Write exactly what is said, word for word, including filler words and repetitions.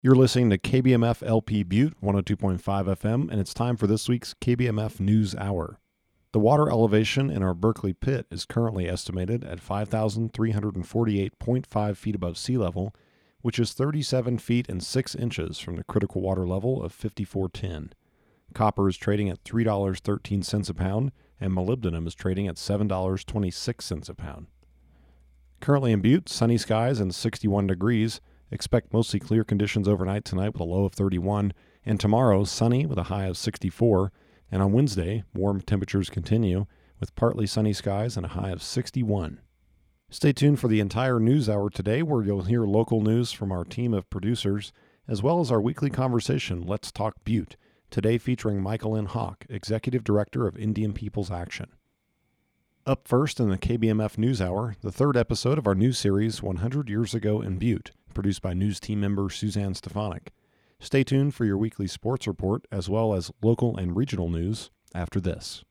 You're listening to K B M F L P Butte, one oh two point five F M, and it's time for this week's K B M F News Hour. The water elevation in our Berkeley pit is currently estimated at five thousand three hundred forty-eight point five feet above sea level, which is thirty-seven feet and six inches from the critical water level of fifty-four ten. Copper is trading at three dollars and thirteen cents a pound, and molybdenum is trading at seven dollars and twenty-six cents a pound. Currently in Butte, sunny skies and sixty-one degrees. Expect mostly clear conditions overnight tonight with a low of thirty-one, and tomorrow sunny with a high of sixty-four, and on Wednesday, warm temperatures continue with partly sunny skies and a high of sixty-one. Stay tuned for the entire news hour today, where you'll hear local news from our team of producers, as well as our weekly conversation, Let's Talk Butte, today featuring Michael N. Hawk, Executive Director of Indian Peoples Action. Up first in the K B M F News Hour, the third episode of our new series, one hundred Years Ago in Butte, produced by news team member Suzanne Stefanik. Stay tuned for your weekly sports report, as well as local and regional news after this.